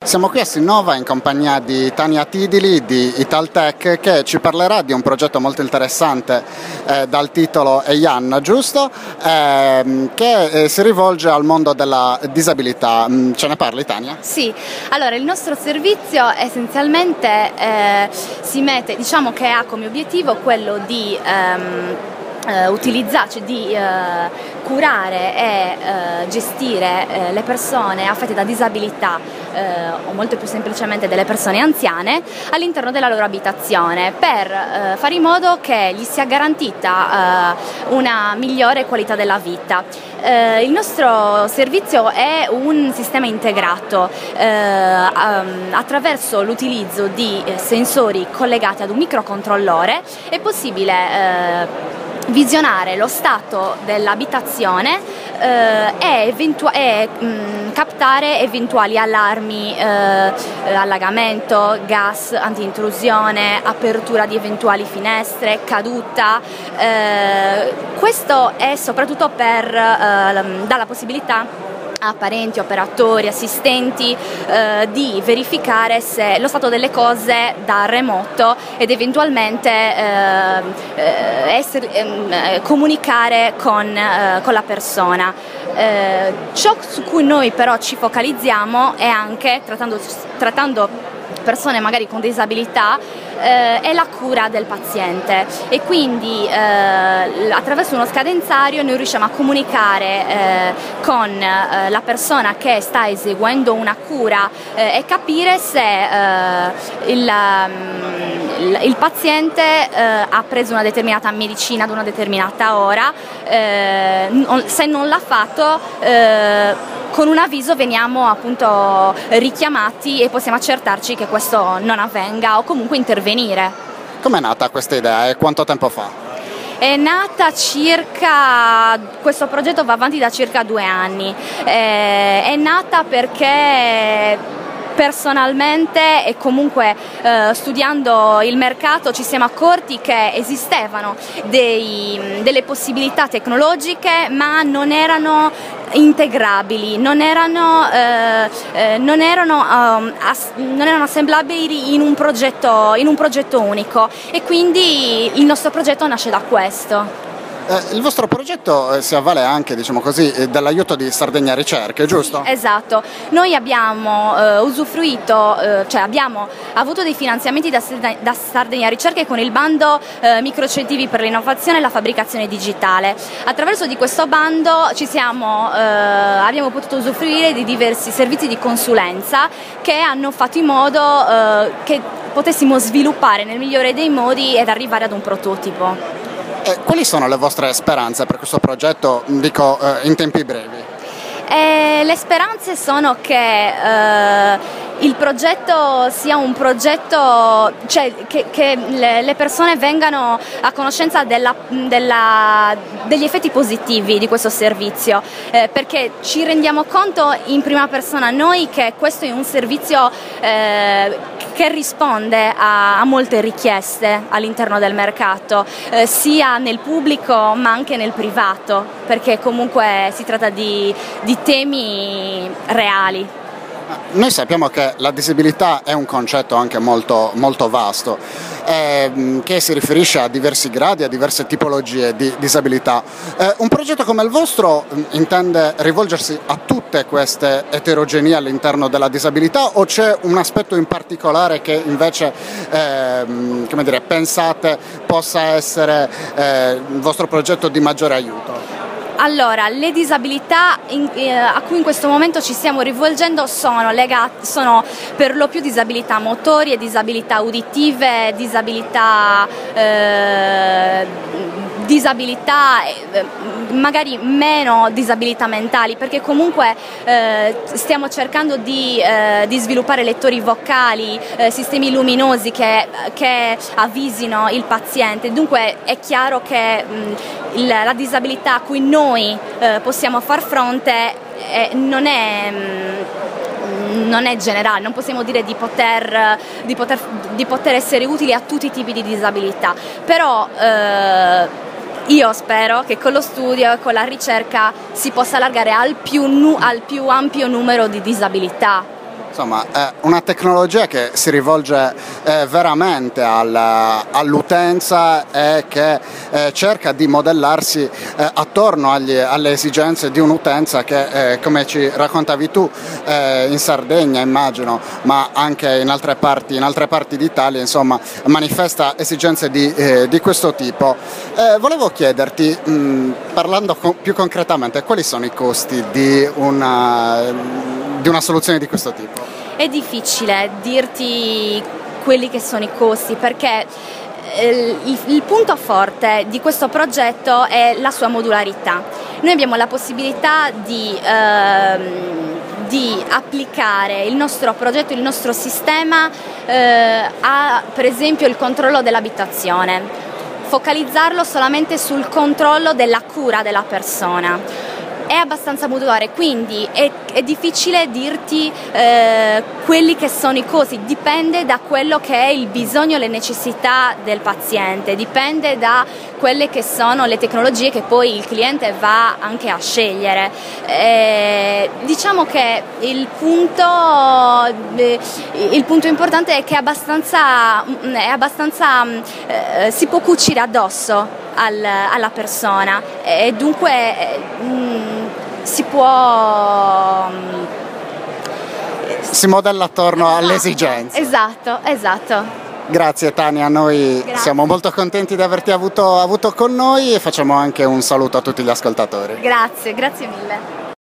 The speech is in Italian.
Siamo qui a Sinnova in compagnia di Tania Tidili di Italtech, che ci parlerà di un progetto molto interessante dal titolo EIAN, giusto? Che si rivolge al mondo della disabilità. Ce ne parli, Tania? Sì, allora il nostro servizio essenzialmente si mette, diciamo che ha come obiettivo quello di curare e gestire le persone affette da disabilità o molto più semplicemente delle persone anziane all'interno della loro abitazione, per fare in modo che gli sia garantita una migliore qualità della vita. Il nostro servizio è un sistema integrato attraverso l'utilizzo di sensori collegati ad un microcontrollore. È possibile visionare lo stato dell'abitazione e captare eventuali allarmi, allagamento, gas, anti-intrusione, apertura di eventuali finestre, caduta. Questo è soprattutto per dare la possibilità a parenti, operatori, assistenti di verificare se lo stato delle cose da remoto ed eventualmente comunicare con la persona. Ciò su cui noi però ci focalizziamo è anche, trattando persone magari con disabilità, è la cura del paziente, e quindi attraverso uno scadenzario noi riusciamo a comunicare con la persona che sta eseguendo una cura e capire se il paziente ha preso una determinata medicina ad una determinata ora. Se non l'ha fatto, con un avviso veniamo appunto richiamati e possiamo accertarci che questo non avvenga o comunque intervenire. Com'è nata questa idea e quanto tempo fa? È nata questo progetto va avanti da circa 2 anni. È nata perché personalmente e comunque studiando il mercato ci siamo accorti che esistevano delle possibilità tecnologiche, ma non erano integrabili, non erano assemblabili in un progetto unico, e quindi il nostro progetto nasce da questo. Il vostro progetto si avvale anche, diciamo così, dell'aiuto di Sardegna Ricerche, giusto? Esatto, noi abbiamo usufruito, cioè abbiamo avuto dei finanziamenti da Sardegna Ricerche con il bando microcentivi per l'innovazione e la fabbricazione digitale. Attraverso di questo bando abbiamo potuto usufruire di diversi servizi di consulenza che hanno fatto in modo che potessimo sviluppare nel migliore dei modi ed arrivare ad un prototipo. Quali sono le vostre speranze per questo progetto, dico, in tempi brevi? Le speranze sono che il progetto sia un progetto, cioè che le persone vengano a conoscenza degli effetti positivi di questo servizio, perché ci rendiamo conto in prima persona noi che questo è un servizio che risponde a molte richieste all'interno del mercato, sia nel pubblico ma anche nel privato, perché comunque si tratta di temi reali. Noi sappiamo che la disabilità è un concetto anche molto, molto vasto, che si riferisce a diversi gradi, a diverse tipologie di disabilità. Un progetto come il vostro intende rivolgersi a tutte queste eterogenee all'interno della disabilità, o c'è un aspetto in particolare che invece come dire, pensate possa essere il vostro progetto di maggiore aiuto? Allora, le disabilità a cui in questo momento ci stiamo rivolgendo sono per lo più disabilità motorie, disabilità uditive, disabilità magari meno disabilità mentali, perché comunque stiamo cercando di sviluppare lettori vocali, sistemi luminosi che avvisino il paziente. Dunque è chiaro che la disabilità a cui noi possiamo far fronte non è generale, non possiamo dire di poter essere utili a tutti i tipi di disabilità, però io spero che con lo studio e con la ricerca si possa allargare al più ampio numero di disabilità. Insomma, è una tecnologia che si rivolge veramente all'utenza e che cerca di modellarsi attorno alle esigenze di un'utenza che, come ci raccontavi tu, in Sardegna immagino, ma anche in altre parti d'Italia, insomma, manifesta esigenze di questo tipo. Volevo chiederti, parlando più concretamente, quali sono i costi di una soluzione di questo tipo? È difficile dirti quelli che sono i costi perché il punto forte di questo progetto è la sua modularità. Noi abbiamo la possibilità di applicare il nostro progetto, il nostro sistema a, per esempio, il controllo dell'abitazione, focalizzarlo solamente sul controllo della cura della persona. È abbastanza modulare, quindi è difficile dirti quelli che sono i costi, dipende da quello che è il bisogno, le necessità del paziente, dipende da quelle che sono le tecnologie che poi il cliente va anche a scegliere. Diciamo che il punto importante è che si può cucire addosso alla persona e dunque si modella attorno alle esigenze. Esatto. Grazie Tania, noi siamo molto contenti di averti avuto con noi e facciamo anche un saluto a tutti gli ascoltatori. Grazie mille.